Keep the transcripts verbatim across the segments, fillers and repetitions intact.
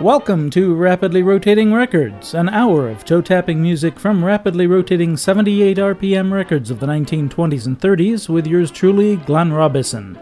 Welcome to Rapidly Rotating Records, an hour of toe-tapping music from rapidly rotating seventy-eight R P M records of the nineteen twenties and thirties with yours truly, Glenn Robison.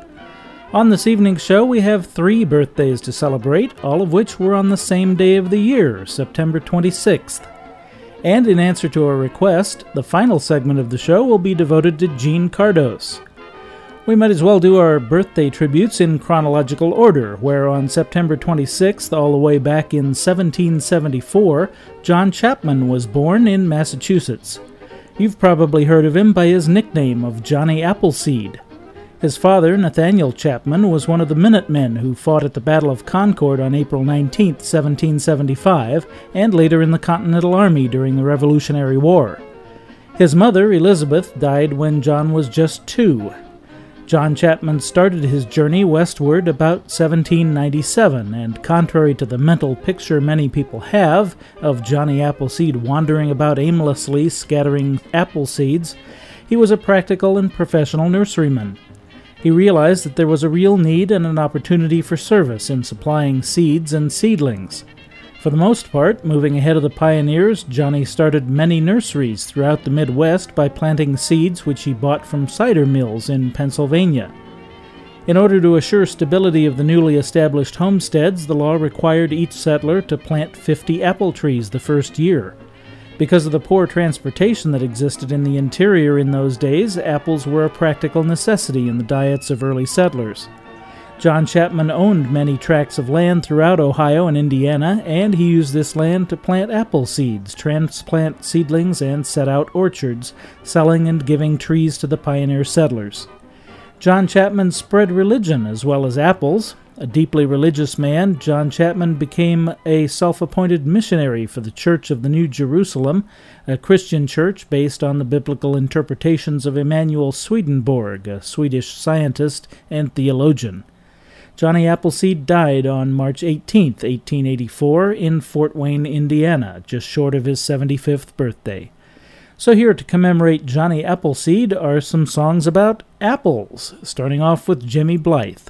On this evening's show, we have three birthdays to celebrate, all of which were on the same day of the year, September twenty-sixth. And in answer to a request, the final segment of the show will be devoted to Jean Cardos. We might as well do our birthday tributes in chronological order, where on September twenty-sixth, all the way back in seventeen seventy-four, John Chapman was born in Massachusetts. You've probably heard of him by his nickname of Johnny Appleseed. His father, Nathaniel Chapman, was one of the Minutemen who fought at the Battle of Concord on April nineteenth, seventeen seventy-five, and later in the Continental Army during the Revolutionary War. His mother, Elizabeth, died when John was just two. John Chapman started his journey westward about seventeen ninety-seven, and contrary to the mental picture many people have of Johnny Appleseed wandering about aimlessly scattering apple seeds, he was a practical and professional nurseryman. He realized that there was a real need and an opportunity for service in supplying seeds and seedlings. For the most part, moving ahead of the pioneers, Johnny started many nurseries throughout the Midwest by planting seeds which he bought from cider mills in Pennsylvania. In order to assure stability of the newly established homesteads, the law required each settler to plant fifty apple trees the first year. Because of the poor transportation that existed in the interior in those days, apples were a practical necessity in the diets of early settlers. John Chapman owned many tracts of land throughout Ohio and Indiana, and he used this land to plant apple seeds, transplant seedlings, and set out orchards, selling and giving trees to the pioneer settlers. John Chapman spread religion as well as apples. A deeply religious man, John Chapman became a self-appointed missionary for the Church of the New Jerusalem, a Christian church based on the biblical interpretations of Emanuel Swedenborg, a Swedish scientist and theologian. Johnny Appleseed died on March eighteenth, eighteen eighty-four, in Fort Wayne, Indiana, just short of his seventy-fifth birthday. So here to commemorate Johnny Appleseed are some songs about apples, starting off with Jimmy Blythe.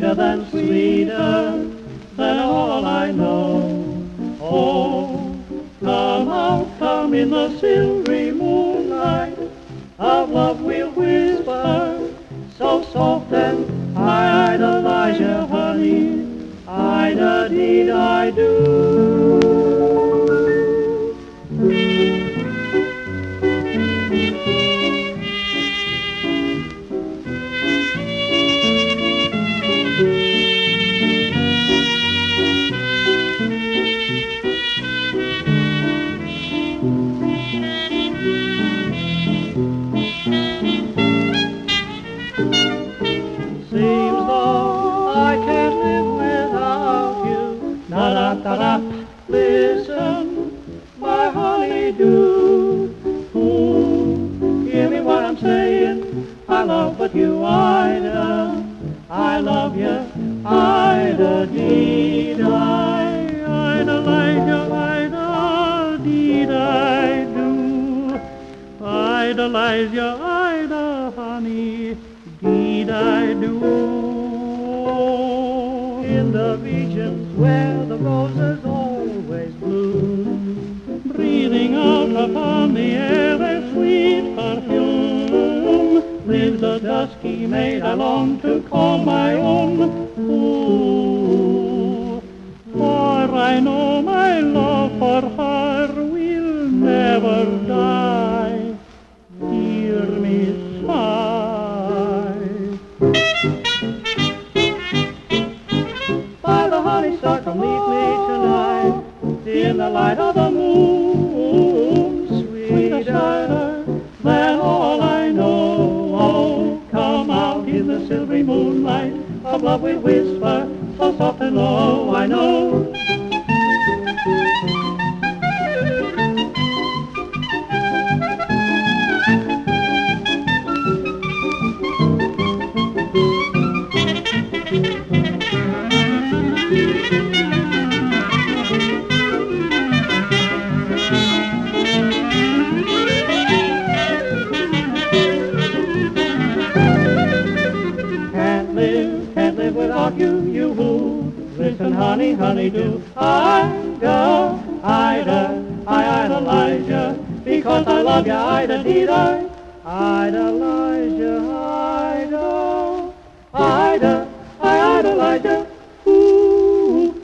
sweeter than sweeter than all I know. Oh, come out, come in the silvery moonlight of love we'll whisper, so soft and I idolize you, honey, I-da-dee, I do. Listen, my honey-do. Ooh, hear me what I'm saying. I love but you, Ida. I love you, Ida, dee, I, Ida, like you, Ida, dee, I do. Idolize you, Ida, honey, dee, I do. In the regions where the roses always bloom, breathing out upon the air their sweet perfume, lives a dusky maid I long to call my own. Ooh, for I know my love for her will never die. Hear me sigh. By the honeysuckle meet me tonight, in the light of the moon, sweeter than all I know. Oh, come out in the silvery moonlight of love we whisper, so soft and low, I know. Without you, you who, listen, honey, honey, do. Ida, Ida, I idolize you, because I love you, Ida, dee, I idolize you, Ida, Ida, I idolize you, ooh.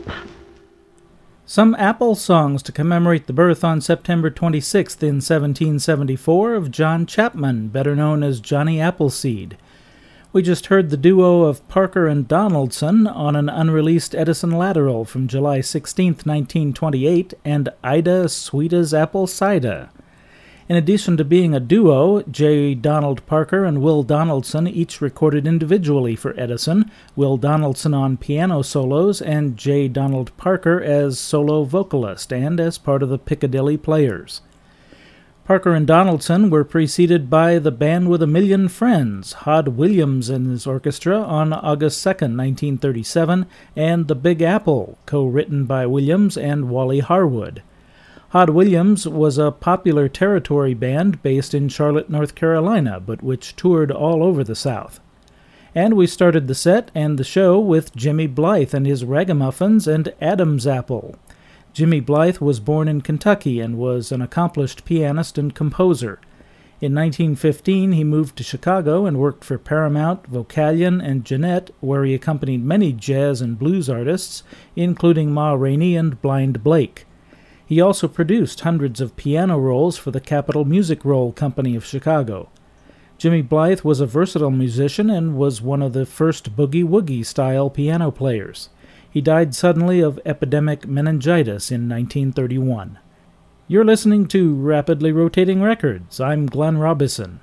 Some Apple songs to commemorate the birth on September twenty-sixth in seventeen seventy-four of John Chapman, better known as Johnny Appleseed. We just heard the duo of Parker and Donaldson on an unreleased Edison Lateral from July sixteenth, nineteen twenty-eight, and Ida Sweet as Apple Cider. In addition to being a duo, J. Donald Parker and Will Donaldson each recorded individually for Edison, Will Donaldson on piano solos and J. Donald Parker as solo vocalist and as part of the Piccadilly Players. Parker and Donaldson were preceded by the Band with a Million Friends, Hod Williams and his orchestra on August second, nineteen thirty-seven, and The Big Apple, co-written by Williams and Wally Harwood. Hod Williams was a popular territory band based in Charlotte, North Carolina, but which toured all over the South. And we started the set and the show with Jimmy Blythe and his Ragamuffins and Adam's Apple. Jimmy Blythe was born in Kentucky and was an accomplished pianist and composer. In nineteen fifteen, he moved to Chicago and worked for Paramount, Vocalion, and Jeanette, where he accompanied many jazz and blues artists, including Ma Rainey and Blind Blake. He also produced hundreds of piano rolls for the Capitol Music Roll Company of Chicago. Jimmy Blythe was a versatile musician and was one of the first boogie-woogie-style piano players. He died suddenly of epidemic meningitis in nineteen thirty-one. You're listening to Rapidly Rotating Records. I'm Glenn Robison.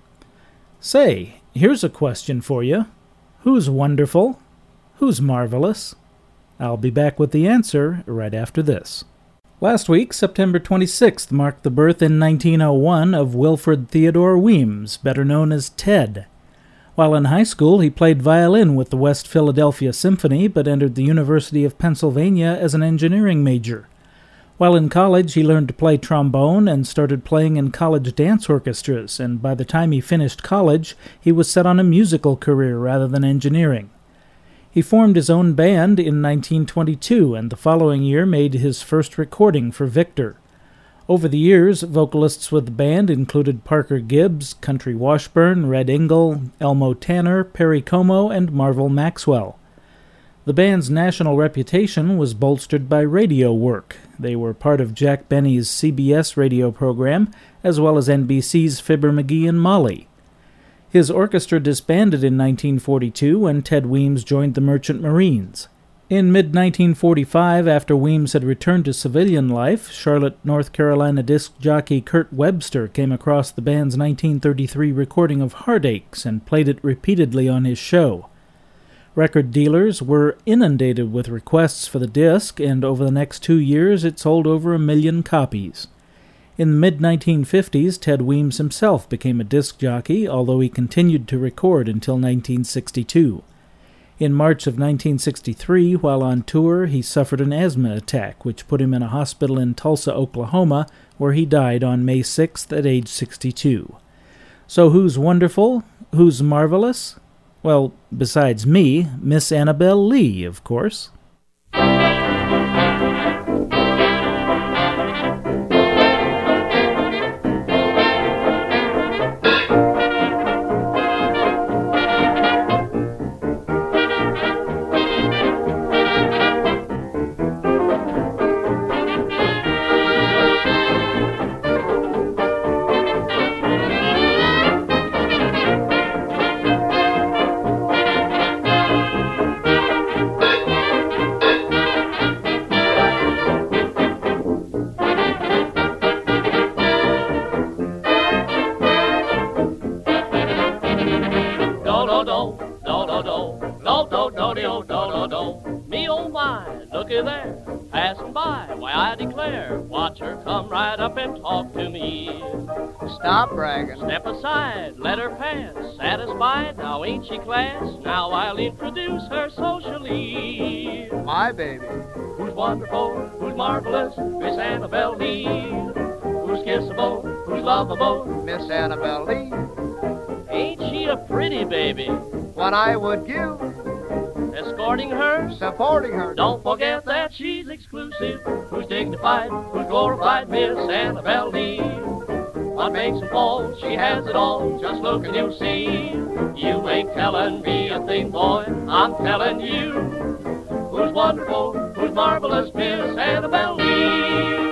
Say, here's a question for you. Who's wonderful? Who's marvelous? I'll be back with the answer right after this. Last week, September twenty-sixth, marked the birth in nineteen oh one of Wilfred Theodore Weems, better known as Ted. While in high school, he played violin with the West Philadelphia Symphony, but entered the University of Pennsylvania as an engineering major. While in college, he learned to play trombone and started playing in college dance orchestras, and by the time he finished college, he was set on a musical career rather than engineering. He formed his own band in nineteen twenty-two, and the following year made his first recording for Victor. Over the years, vocalists with the band included Parker Gibbs, Country Washburn, Red Ingle, Elmo Tanner, Perry Como, and Marvel Maxwell. The band's national reputation was bolstered by radio work. They were part of Jack Benny's C B S radio program, as well as N B C's Fibber McGee and Molly. His orchestra disbanded in nineteen forty-two when Ted Weems joined the Merchant Marines. In mid nineteen forty-five, after Weems had returned to civilian life, Charlotte, North Carolina disc jockey Kurt Webster came across the band's nineteen thirty-three recording of Heartaches and played it repeatedly on his show. Record dealers were inundated with requests for the disc, and over the next two years it sold over a million copies. In the mid nineteen fifties, Ted Weems himself became a disc jockey, although he continued to record until nineteen sixty-two. In March of nineteen sixty-three, while on tour, he suffered an asthma attack, which put him in a hospital in Tulsa, Oklahoma, where he died on May sixth at age sixty-two. So who's wonderful? Who's marvelous? Well, besides me, Miss Annabelle Lee, of course. Stop bragging. Step aside, let her pass. Satisfied, now ain't she class? Now I'll introduce her socially. My baby. Who's wonderful, who's marvelous, Miss Annabelle Lee. Who's kissable, who's lovable, Miss Annabelle Lee. Ain't she a pretty baby? What I would give. Escorting her, supporting her. Don't forget that she's exclusive. Who's dignified, who's glorified, Miss Annabelle Lee. What makes them fall? She has it all. Just look and you'll see. You ain't telling me a thing, boy. I'm telling you. Who's wonderful, who's marvelous, Miss Annabelle Lee.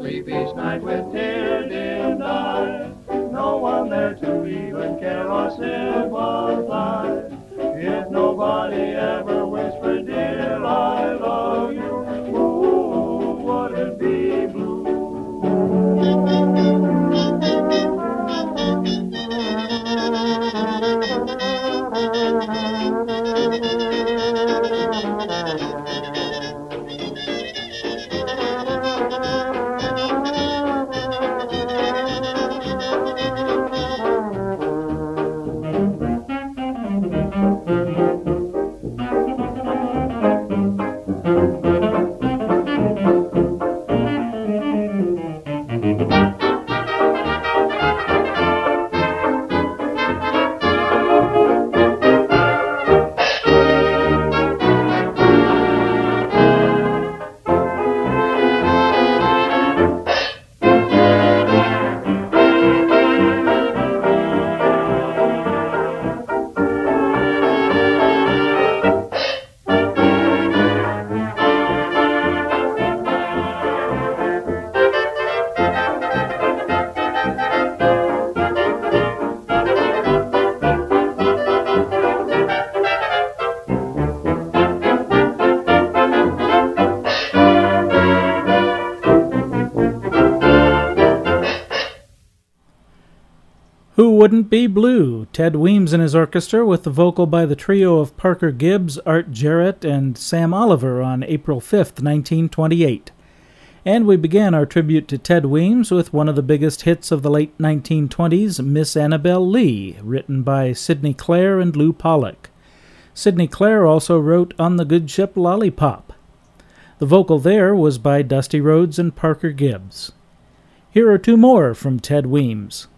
sleep each night with tear-dimmed eyes. No one there to even care or sympathize. If nobody ever whispered, dear, I love you, ooh, would it be blue? Who Wouldn't Be Blue? Ted Weems and his orchestra with the vocal by the trio of Parker Gibbs, Art Jarrett, and Sam Oliver on April fifth, nineteen twenty-eight. And we began our tribute to Ted Weems with one of the biggest hits of the late nineteen twenties, Miss Annabel Lee, written by Sidney Clare and Lou Pollack. Sidney Clare also wrote On the Good Ship Lollipop. The vocal there was by Dusty Rhodes and Parker Gibbs. Here are two more from Ted Weems.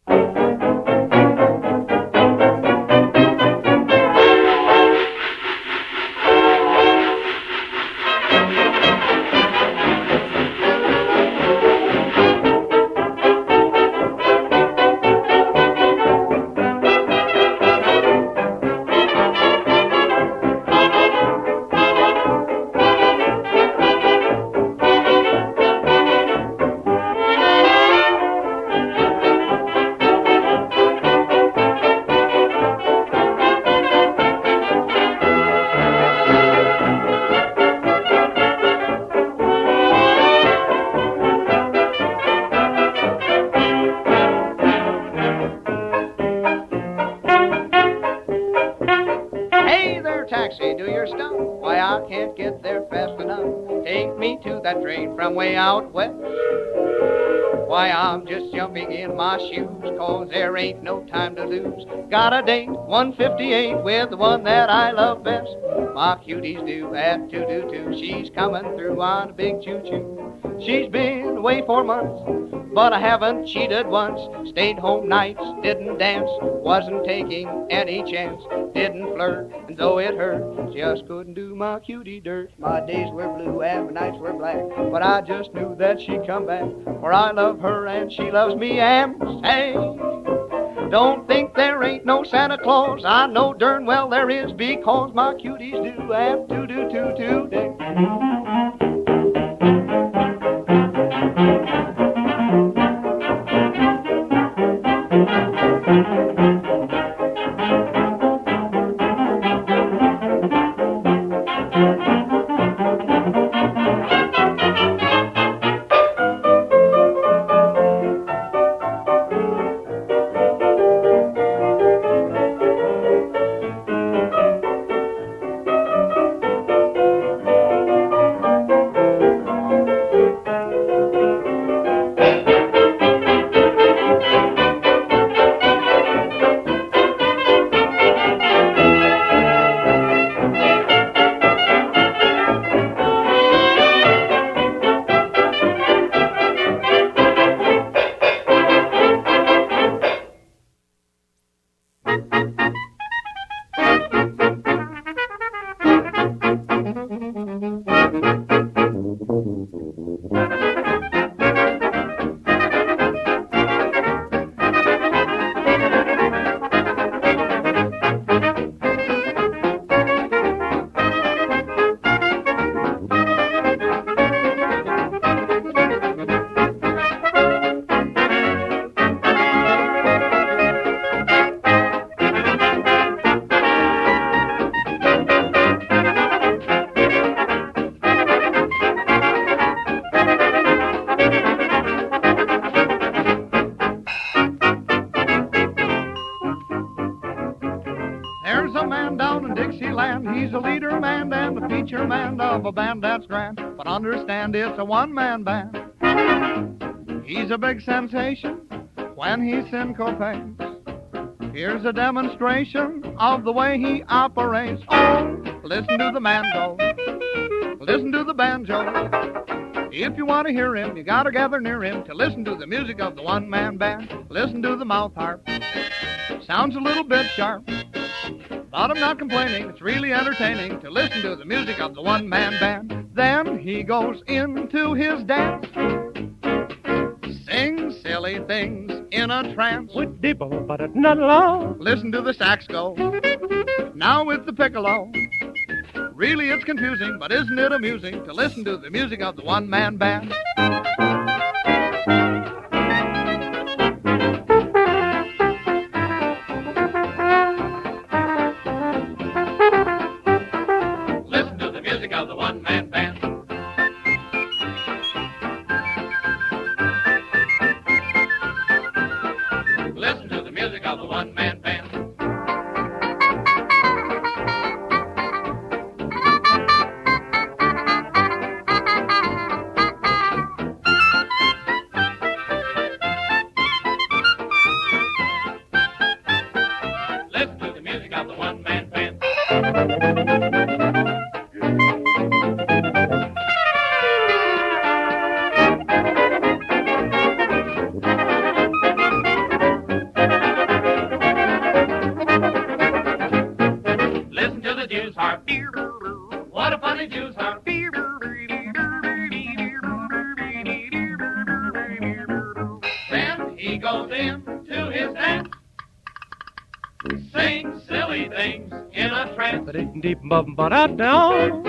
From way out west. Why, I'm just jumping in my shoes, cause there ain't no time to lose. Got a date, one fifty-eight, with the one that I love best. My cutie's due at two two two. She's coming through on a big choo-choo. She's been away for months, but I haven't cheated once. Stayed home nights, didn't dance, wasn't taking any chance. Didn't flirt, and though it hurt, just couldn't do my cutie dirt. My days were blue and my nights were black, but I just knew that she'd come back. For I love her and she loves me, and hey, don't think there ain't no Santa Claus. I know darn well there is, because my cutie's due at two two two today. he's the leader man and the feature man of a band that's grand. But understand it's a one-man band. He's a big sensation when he syncopates. Here's a demonstration of the way he operates. Oh, listen to the man go. Listen to the banjo. If you want to hear him, you gotta gather near him to listen to the music of the one-man band. Listen to the mouth harp. Sounds a little bit sharp, but I'm not complaining. It's really entertaining to listen to the music of the one-man band. Then he goes into his dance, sing silly things in a trance. With the ball, but it's not long. Listen to the sax go. Now with the piccolo. Really it's confusing, but isn't it amusing to listen to the music of the one-man band? Listen to the music of the one-man band. Listen to the music of the one-man band. Listen to the music of the one-man band. Listen to the Jews harp. What a funny Jews harp. Then he goes into his dance, sing silly things in a trance. But it's deep above, but I down.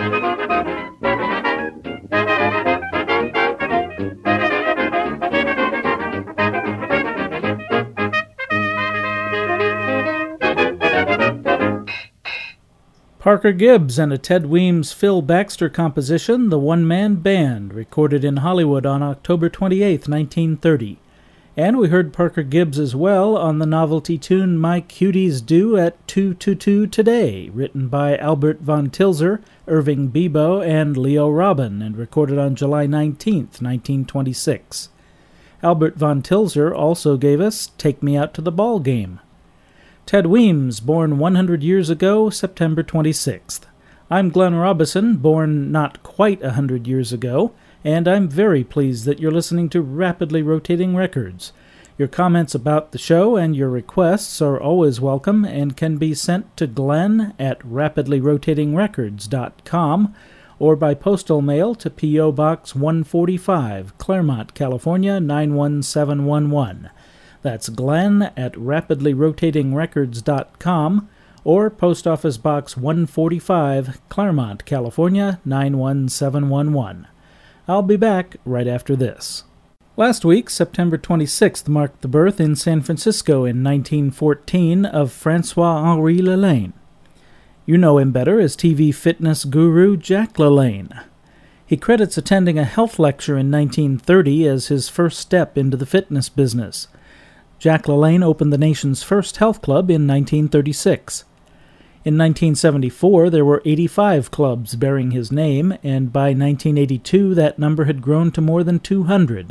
Parker Gibbs and a Ted Weems Phil Baxter composition, The One-Man Band, recorded in Hollywood on October twenty-eighth, nineteen thirty. And we heard Parker Gibbs as well on the novelty tune My Cuties Do at two two two Today, written by Albert Von Tilzer, Irving Bebo, and Leo Robin, and recorded on July nineteenth, nineteen twenty-six. Albert Von Tilzer also gave us Take Me Out to the Ball Game. Ted Weems, born one hundred years ago, September twenty-sixth. I'm Glenn Robison, born not quite one hundred years ago, and I'm very pleased that you're listening to Rapidly Rotating Records. Your comments about the show and your requests are always welcome and can be sent to Glenn at rapidly rotating records dot com or by postal mail to P O. Box one forty-five, Claremont, California nine one seven one one. That's Glenn at rapidly rotating records dot com or Post Office Box one forty-five, Claremont, California nine one seven one one. I'll be back right after this. Last week, September twenty-sixth, marked the birth in San Francisco in nineteen fourteen of Francois-Henri Lalane. You know him better as T V fitness guru Jack LaLanne. He credits attending a health lecture in nineteen thirty as his first step into the fitness business. Jack LaLanne opened the nation's first health club in nineteen thirty-six. In nineteen seventy-four, there were eighty-five clubs bearing his name, and by nineteen eighty-two that number had grown to more than two hundred.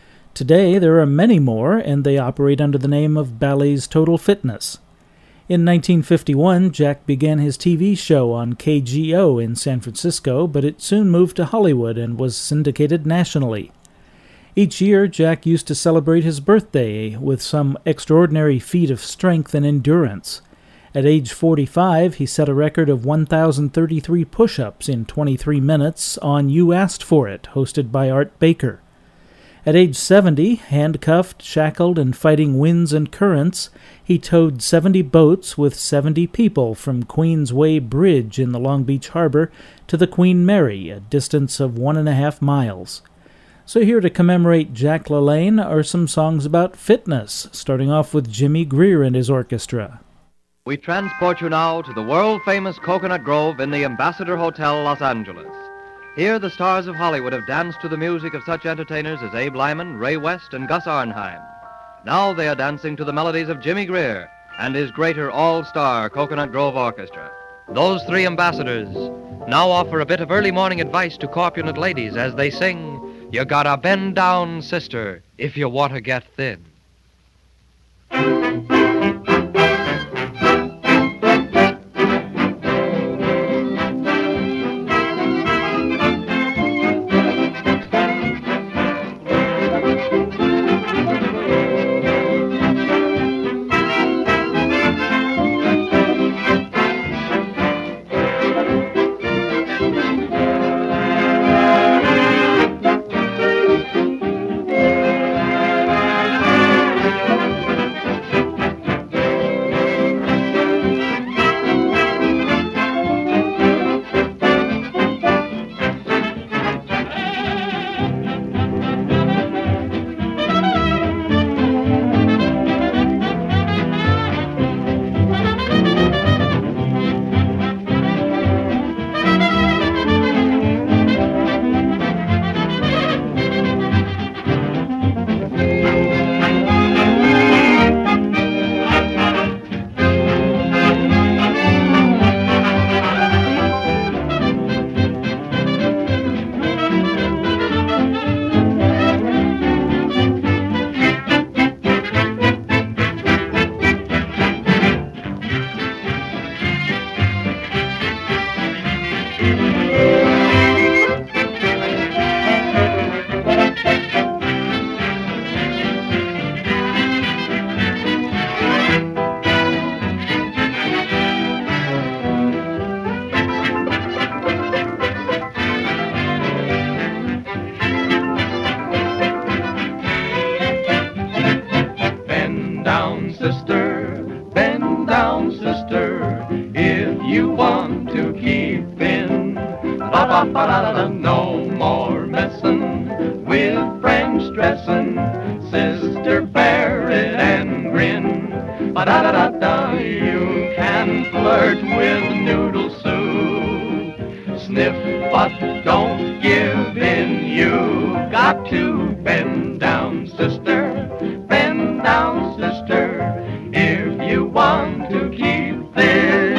Today, there are many more, and they operate under the name of Bally's Total Fitness. In nineteen fifty-one, Jack began his T V show on K G O in San Francisco, but it soon moved to Hollywood and was syndicated nationally. Each year, Jack used to celebrate his birthday with some extraordinary feat of strength and endurance. At age forty-five, he set a record of one thousand thirty-three push-ups in twenty-three minutes on You Asked For It, hosted by Art Baker. At age seventy, handcuffed, shackled, and fighting winds and currents, he towed seventy boats with seventy people from Queensway Bridge in the Long Beach Harbor to the Queen Mary, a distance of one and a half miles. So here to commemorate Jack LaLanne are some songs about fitness, starting off with Jimmy Greer and his orchestra. We transport you now to the world-famous Coconut Grove in the Ambassador Hotel, Los Angeles. Here, the stars of Hollywood have danced to the music of such entertainers as Abe Lyman, Ray West, and Gus Arnheim. Now they are dancing to the melodies of Jimmy Greer and his greater all-star Coconut Grove Orchestra. Those three ambassadors now offer a bit of early morning advice to corpulent ladies as they sing, "You gotta bend down, sister, if you want to get thin." No more messin' with French dressin', sister, bear it and grin. Ba-da-da-da-da, you can flirt with noodle soup. Sniff, but don't give in. You got to bend down, sister, bend down, sister, if you want to keep thin.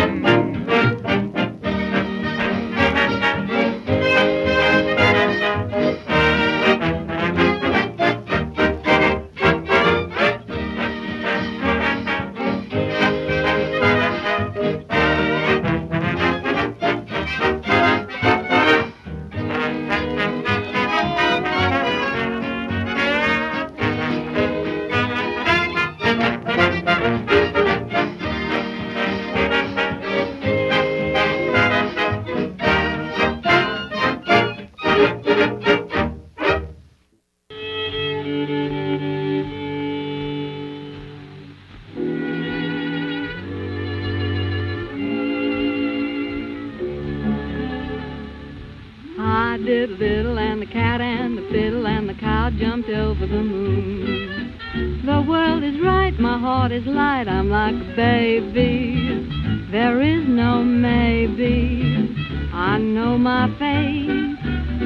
Diddle diddle and the cat and the fiddle and the cow jumped over the moon. The world is right, my heart is light, I'm like a baby. There is no maybe. I know my fate.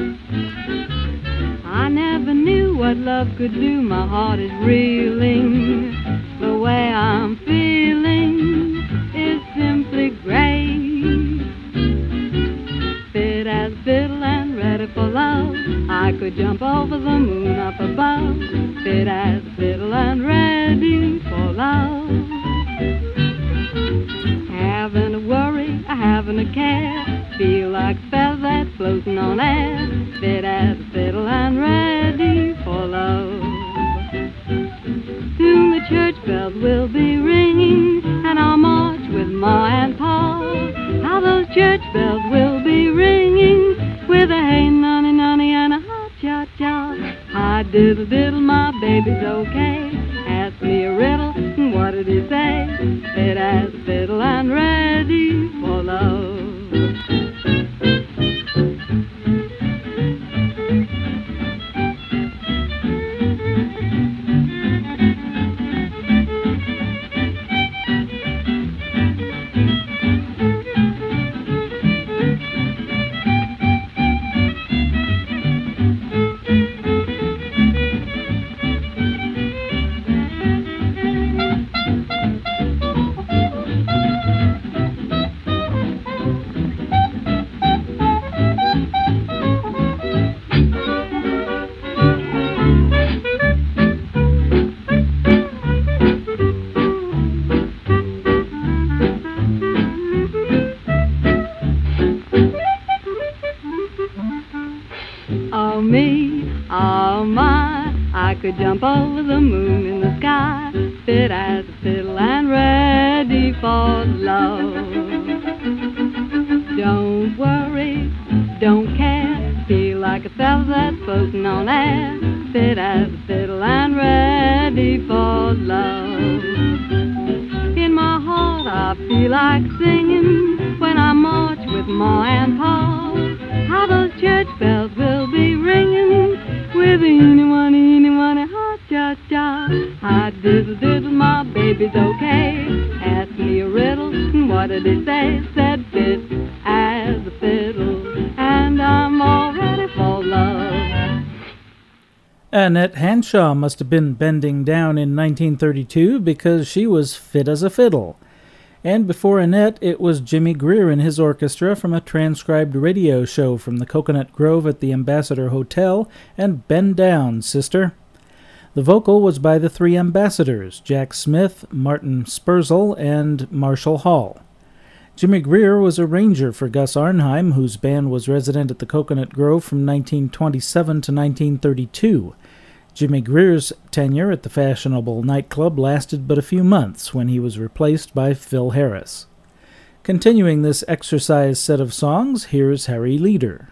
I never knew what love could do. My heart is reeling. The way I'm feeling is simply great. Fit as a fiddle and ready for love. I could jump over the moon up above. Fit as a fiddle and ready for love. Haven't a worry, I haven't a care. Feel like a feather that's floating on air. Fit as a fiddle and ready for love. Soon the church bells will be ringing, and I'll march with Ma and Pa. How those church bells will be ringing, with a hey nonny nonny and a ha cha cha. Hi diddle diddle, my baby's okay. Ask me a riddle, and what did he say? Fit as a fiddle and ready for love. me. Oh my, I could jump over the moon in the sky, fit as a fiddle and ready for love. Don't worry, don't care, feel like a fella that's floating on air, fit as a fiddle and ready for love. In my heart I feel like singing when I march with Ma and Pa. How those church bells will be ringing with anyone, anyone, ha cha cha. I diddle diddle, my baby's okay. Ask me a riddle, and what did he say? Said fit as a fiddle, and I'm all ready for love. Annette Hanshaw must have been bending down in nineteen thirty-two because she was fit as a fiddle. And before Annette, it was Jimmy Greer and his orchestra from a transcribed radio show from the Coconut Grove at the Ambassador Hotel, and Bend Down, Sister. The vocal was by the three ambassadors, Jack Smith, Martin Spurzl, and Marshall Hall. Jimmy Greer was a ranger for Gus Arnheim, whose band was resident at the Coconut Grove from nineteen twenty-seven to nineteen thirty-two. Jimmy Greer's tenure at the fashionable nightclub lasted but a few months when he was replaced by Phil Harris. Continuing this exercise set of songs, here's Harry Leader.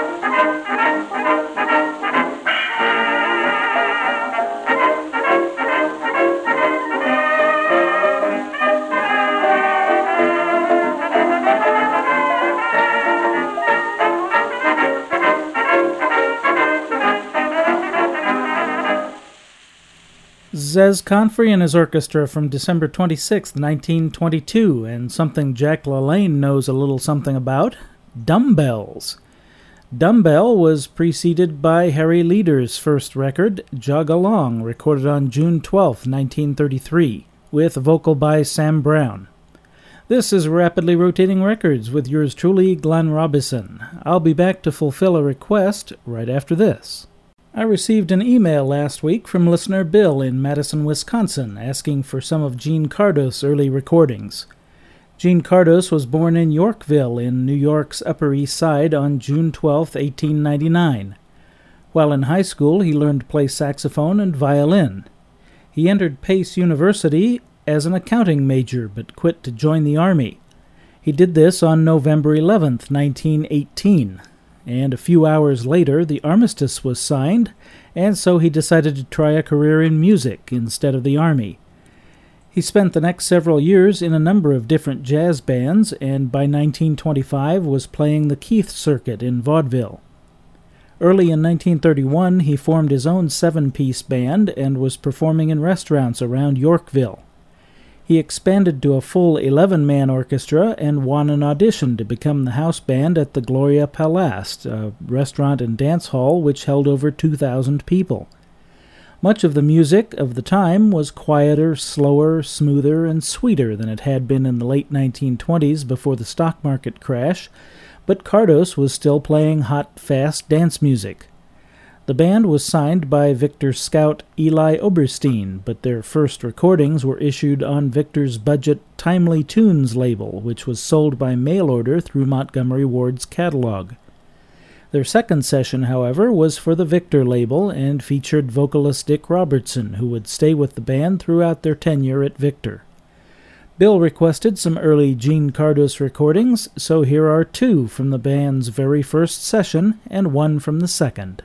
Zez Confrey and his orchestra from December twenty-sixth, nineteen twenty-two, and something Jack LaLanne knows a little something about, Dumbbells. Dumbbell was preceded by Harry Leader's first record, Jog Along, recorded on June twelfth, nineteen thirty-three, with vocal by Sam Brown. This is Rapidly Rotating Records with yours truly, Glenn Robison. I'll be back to fulfill a request right after this. I received an email last week from listener Bill in Madison, Wisconsin, asking for some of Gene Cardos' early recordings. Gene Cardos was born in Yorkville in New York's Upper East Side on June twelfth, eighteen ninety-nine. While in high school, he learned to play saxophone and violin. He entered Pace University as an accounting major, but quit to join the Army. He did this on November eleventh, nineteen eighteen. And a few hours later the armistice was signed, and so he decided to try a career in music instead of the Army. He spent the next several years in a number of different jazz bands, and by nineteen twenty-five was playing the Keith circuit in vaudeville. Early in nineteen thirty-one he formed his own seven-piece band and was performing in restaurants around Yorkville. He expanded to a full eleven-man orchestra and won an audition to become the house band at the Gloria Palast, a restaurant and dance hall which held over two thousand people. Much of the music of the time was quieter, slower, smoother, and sweeter than it had been in the late nineteen twenties before the stock market crash, but Cardos was still playing hot, fast dance music. The band was signed by Victor's scout Eli Oberstein, but their first recordings were issued on Victor's budget Timely Tunes label, which was sold by mail order through Montgomery Ward's catalog. Their second session, however, was for the Victor label and featured vocalist Dick Robertson, who would stay with the band throughout their tenure at Victor. Bill requested some early Gene Cardos recordings, so here are two from the band's very first session and one from the second.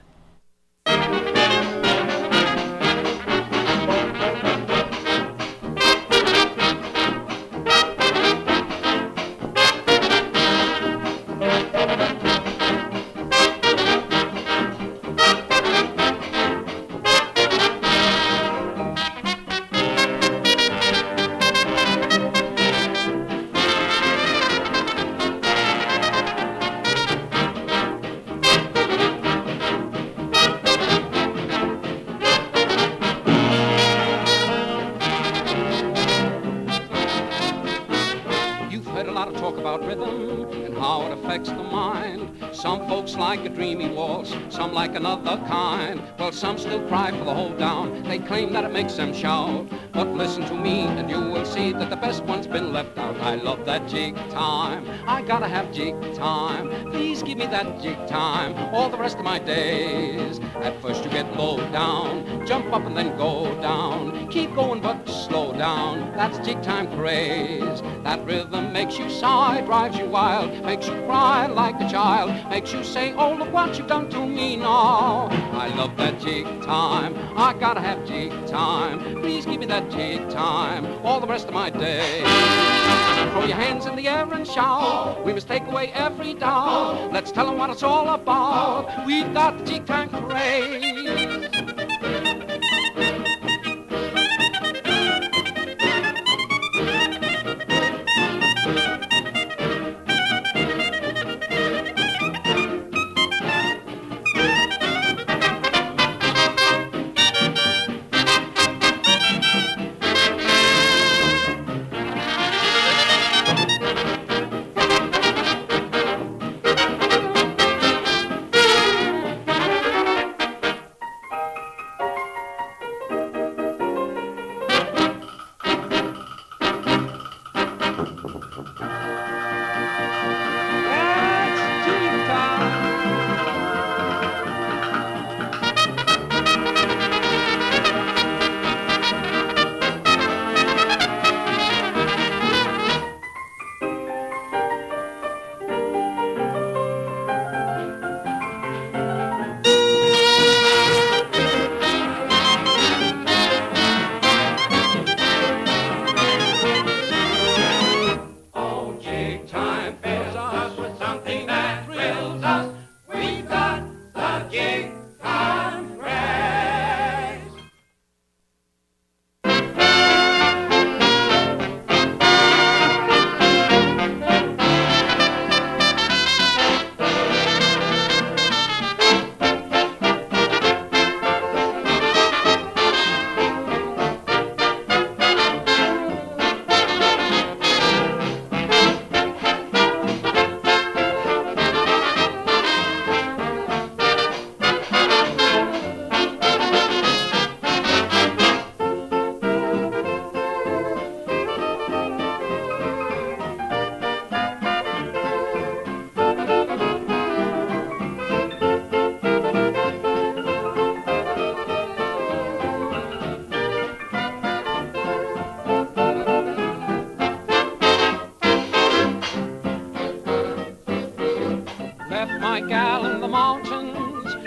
Some like another kind, well some still cry for the whole down. They claim that it makes them shout, but listen to me and you will see that the best one's been left out. I love that jig time, I gotta have jig time. Please give me that jig time all the rest of my days. At first you get low down, jump up and then go down. Keep going but slow down, that's jig time craze. That rhythm makes you sigh, drives you wild, makes you cry like a child, makes you say, oh look what you've done to me now. I love that jig time, I gotta have jig time. Please give me that jig time all the rest of my day. Throw your hands in the air and shout, we must take away every doubt. Let's tell them what it's all about, we've got the jig time craze.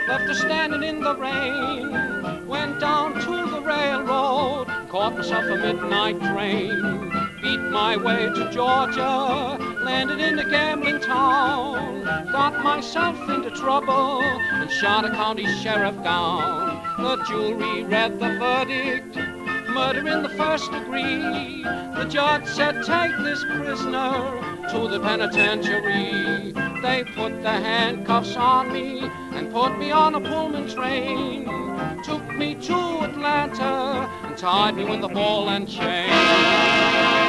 left her standing in the rain. Went down to the railroad, caught myself a midnight train. Beat my way to Georgia, landed in a gambling town. Got myself into trouble and shot a county sheriff down. The jury read the verdict, murder in the first degree. The judge said, take this prisoner to the penitentiary. They put the handcuffs on me and put me on a Pullman train. Took me to Atlanta and tied me with the ball and chain.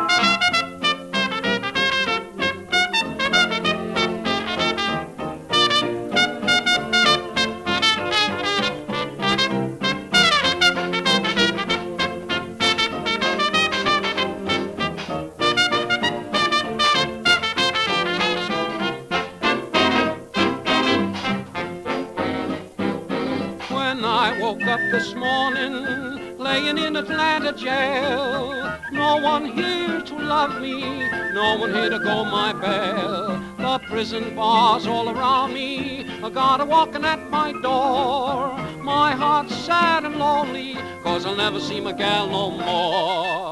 Woke up this morning, laying in Atlanta jail. No one here to love me, no one here to go my bail. The prison bars all around me, I got a walking at my door. My heart's sad and lonely, 'cause I'll never see my gal no more.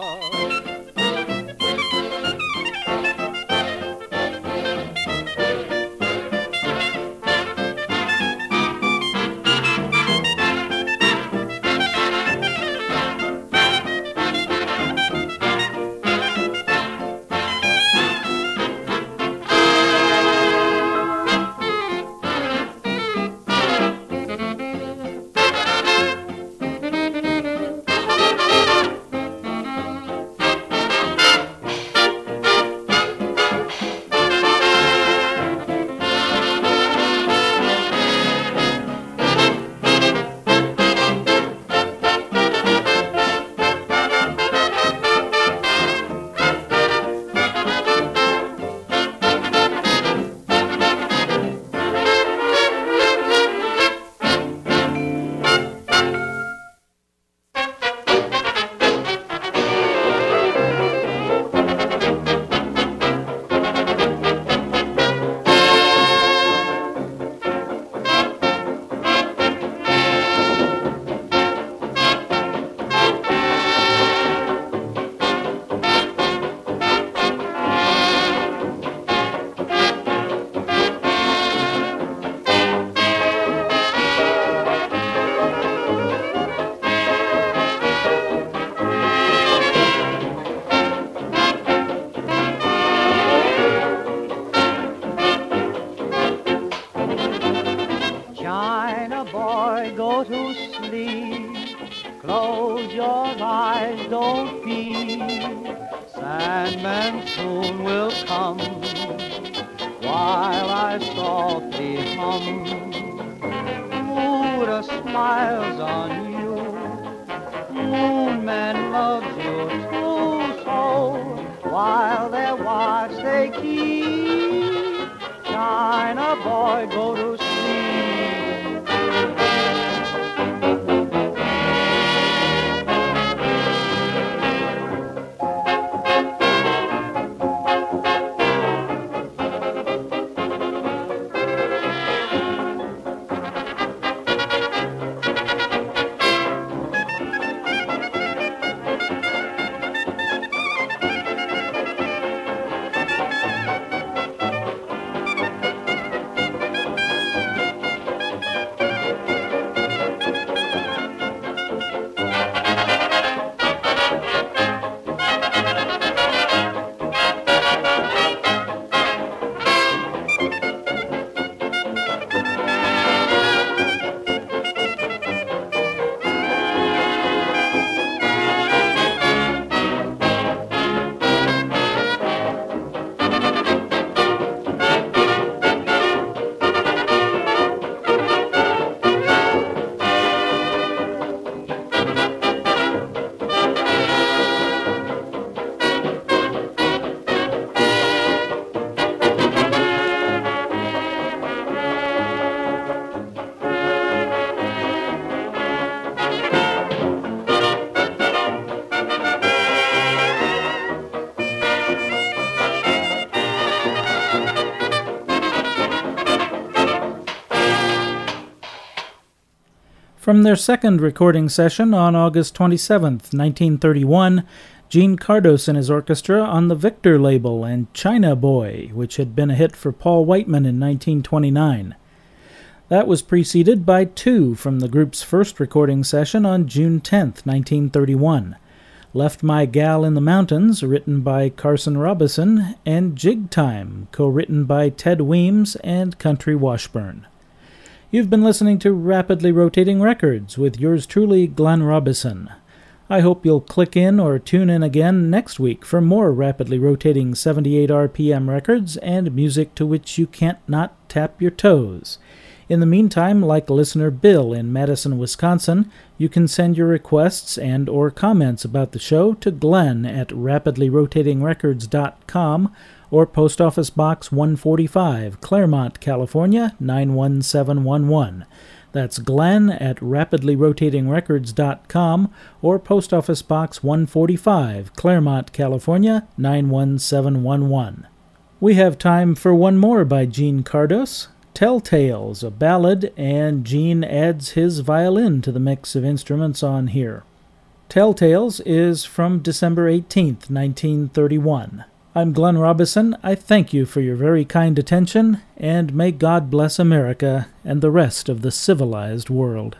From their second recording session on August twenty-seventh, nineteen thirty-one, Gene Cardos and his orchestra on the Victor label and China Boy, which had been a hit for Paul Whiteman in nineteen twenty-nine. That was preceded by two from the group's first recording session on June tenth, nineteen thirty-one. Left My Gal in the Mountains, written by Carson Robison, and Jig Time, co-written by Ted Weems and Country Washburn. You've been listening to Rapidly Rotating Records with yours truly, Glenn Robison. I hope you'll click in or tune in again next week for more rapidly rotating seventy-eight R P M records and music to which you can't not tap your toes. In the meantime, like listener Bill in Madison, Wisconsin, you can send your requests and or comments about the show to Glenn at rapidly rotating records dot com or Post Office Box one forty-five, Claremont, California, nine one seven one one. That's Glenn at rapidly rotating records dot com or Post Office Box one forty-five, Claremont, California, nine one seven one one. We have time for one more by Gene Cardos, Telltales, a ballad, and Gene adds his violin to the mix of instruments on here. Telltales is from December eighteenth, nineteen thirty-one. I'm Glenn Robison. I thank you for your very kind attention, and may God bless America and the rest of the civilized world.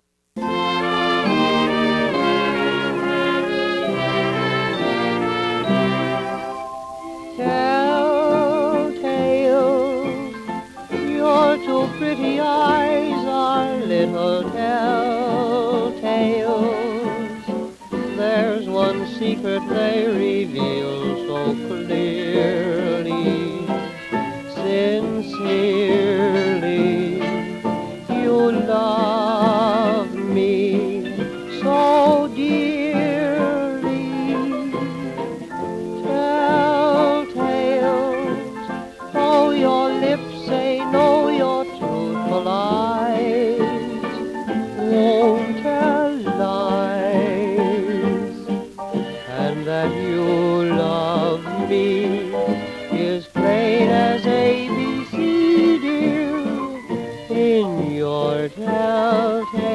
Telltales, your two pretty eyes are little telltales. There's one secret they reveal so clearly, sincerely. You love me so dearly. Telltales, though your lips say no, your truthful eyes won't tell lies, and that you love me is plain as A B C, dear, in your telltale.